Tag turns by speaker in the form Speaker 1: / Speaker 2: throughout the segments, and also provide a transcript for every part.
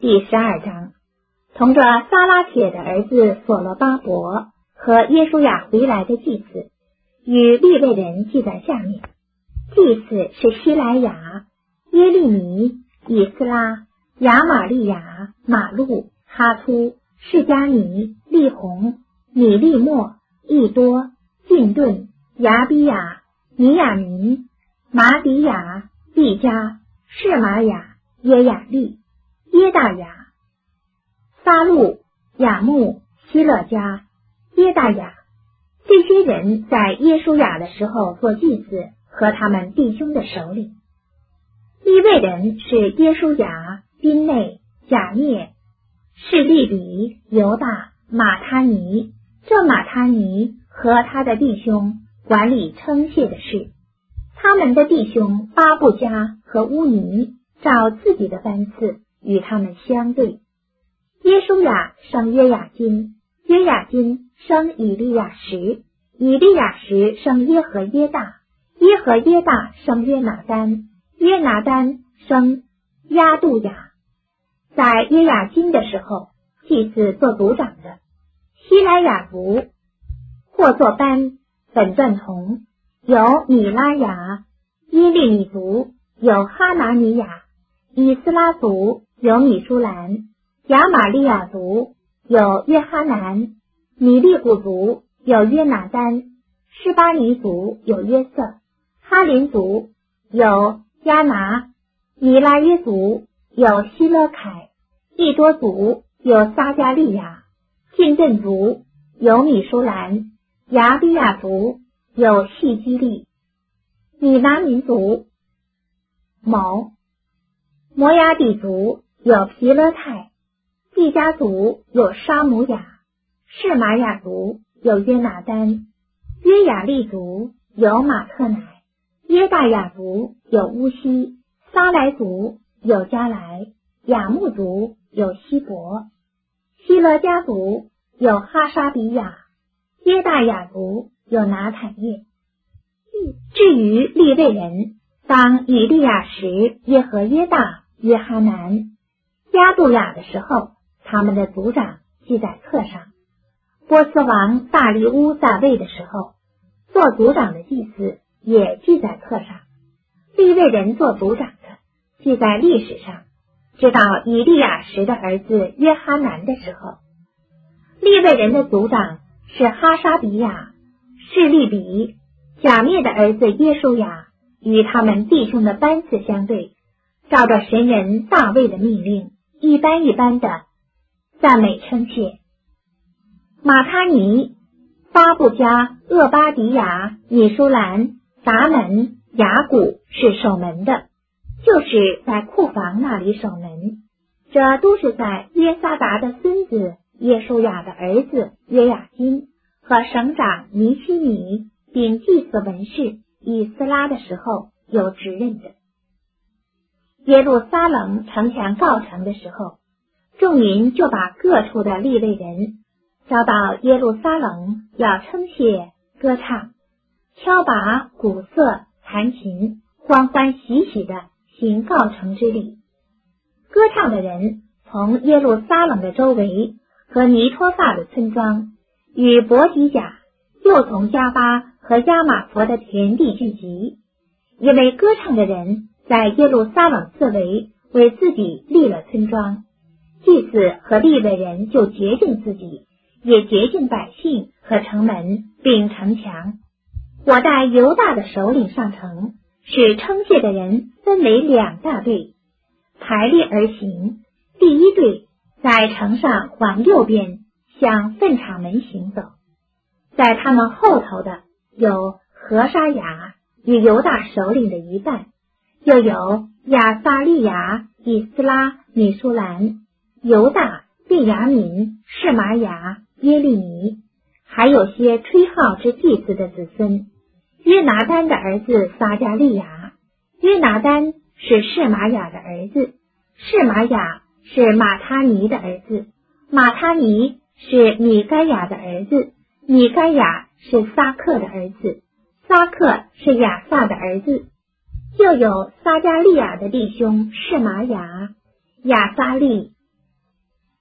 Speaker 1: 第12章，同着撒拉铁的儿子所罗巴伯和耶书亚回来的祭司，与利未人记在下面。祭司是希莱雅、耶利尼、以斯拉、亚玛利亚、马路、哈突、释迦尼、利宏、米利莫、益多、进顿、亚比亚、尼亚民、马底亚、毕加、示玛雅、耶雅利、耶大雅、撒路、雅木、希勒家、耶大雅。这些人在耶书亚的时候做祭司和他们弟兄的首领。利未人是耶书亚、宾内、贾聂、示利比、犹大、马他尼。这马他尼和他的弟兄管理称谢的事。他们的弟兄巴布加和乌尼照自己的班次与他们相对。耶书亚生约雅金，约雅金生以利亚实，以利亚实生耶和耶大，耶和耶大生约拿单，约拿单生亚杜亚。在约雅金的时候，祭司做族长的希莱雅族或作班本传同，有米拉雅；耶利米族有哈拿尼亚；以斯拉族有米舒兰；亚玛利亚族有约哈南；米利古族有约拿单；示巴尼族有约瑟；哈林族有亚拿；米拉约族有希勒凯；益多族有撒加利亚；进顿族有米舒兰；亚比亚族有细基利；米拿民族某；摩押底族有皮勒泰；毕加族有沙姆雅；示玛雅族有约拿单；约雅利族有马特乃；耶大雅族有乌西；撒来族有加来；雅木族有希伯；希勒家族有哈沙比亚；耶大雅族有拿坦叶。至于利未人，当以利亚实、耶和耶大、约哈南、亚杜亚的时候，他们的族长记在册上。波斯王大利乌在位的时候，做族长的祭司也记在册上。利未人做族长的记在历史上，直到以利亚实的儿子约哈南的时候。利未人的族长是哈沙比亚、示利比、贾灭的儿子耶书亚，与他们弟兄的班次相对，照着神人大卫的命令，一班一班的赞美称谢。马他尼、巴布加、厄巴迪亚、米舒兰、达门、雅古是守门的，就是在库房那里守门。这都是在约撒达的孙子耶书亚的儿子约雅金和省长尼希米并祭司文士以斯拉的时候有职任的。耶路撒冷城墙告成的时候，众民就把各处的利未人招到耶路撒冷，要称谢、歌唱、敲拔、鼓瑟、弹琴，欢欢喜喜的行告成之礼。歌唱的人从耶路撒冷的周围和尼托发的村庄与伯吉甲，又从加巴和亚玛佛的田地聚集，因为歌唱的人在耶路撒冷四围为自己立了村庄。祭司和利未人就洁净自己，也洁净百姓和城门并城墙。我带犹大的首领上城，使称谢的人分为2大队，排列而行。第一队在城上往右边向粪场门行走，在他们后头的有何沙雅与犹大首领的一半，又有亚撒利雅、以斯拉、米舒兰、犹大、便雅悯、示玛雅、耶利尼，还有些吹号之祭司的子孙。约拿单的儿子撒加利亚，约拿单是示玛雅的儿子，示玛雅是马他尼的儿子，马他尼是米该亚的儿子，米该亚是撒克的儿子，撒克是亚萨的儿子。又有撒加利亚的弟兄示玛雅、亚撒利、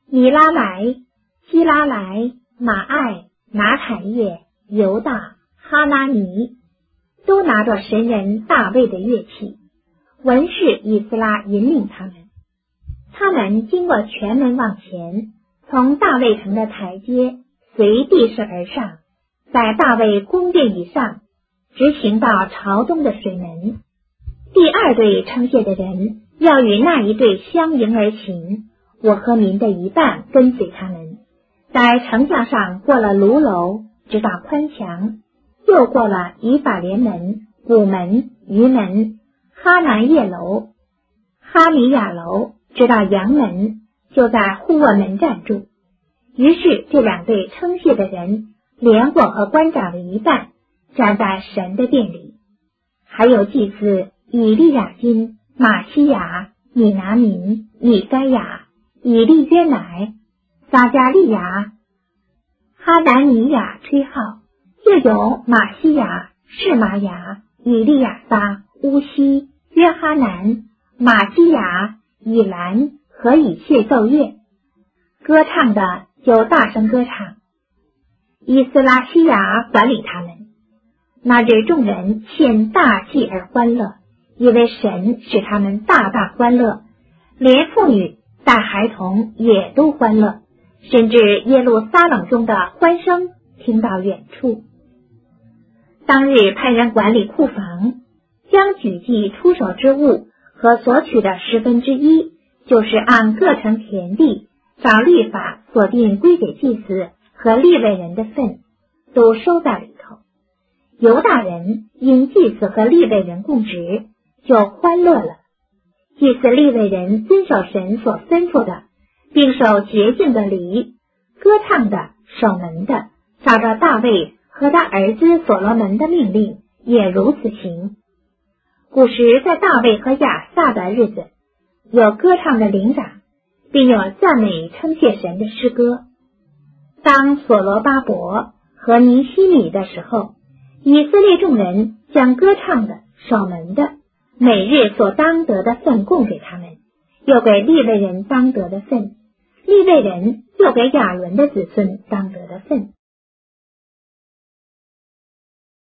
Speaker 1: 米拉买、基拉莱、马爱、拿坦叶、犹大、哈拿尼，都拿着神人大卫的乐器。文士以斯拉引领他们，他们经过全门往前，从大卫城的台阶随地势而上，在大卫宫殿以上，直行到朝东的水门。第二队称谢的人要与那一队相迎而行，我和民的一半跟随他们，在城墙上过了卢楼，直到宽墙，又过了以法莲门、古门、鱼门、哈南叶楼、哈米亚楼，直到阳门，就在护卫门站住。于是这两队称谢的人连我和官长的一半站在神的殿里，还有祭司以利亚金、马西亚、米拿民、米该亚、以利约乃、撒加利亚、哈南尼亚吹号，又有马西亚、示玛雅、以利亚撒、乌西、约哈南、马基亚、以兰和以谢奏乐。歌唱的就大声歌唱。以斯拉西亚管理他们。那日众人献大祭而欢乐，因为神使他们大大欢乐，连妇女大孩童也都欢乐，甚至耶路撒冷中的欢声听到远处。当日派人管理库房，将举祭出手之物和所取的1/10，就是按各城田地照律法所定归给祭司和利未人的份，都收在里头。犹大人因祭司和利未人供职，就欢乐了。祭司利未人遵守神所吩咐的，并守洁净的礼，歌唱的、守门的，照着大卫和他儿子所罗门的命令，也如此行。古时在大卫和亚萨的日子，有歌唱的灵长，并有赞美称谢神的诗歌。当所罗巴伯和尼希米的时候，以色列众人将歌唱的、守门的每日所当得的份供给他们，又给利未人当得的份，利未人又给亚伦的子孙当得的份。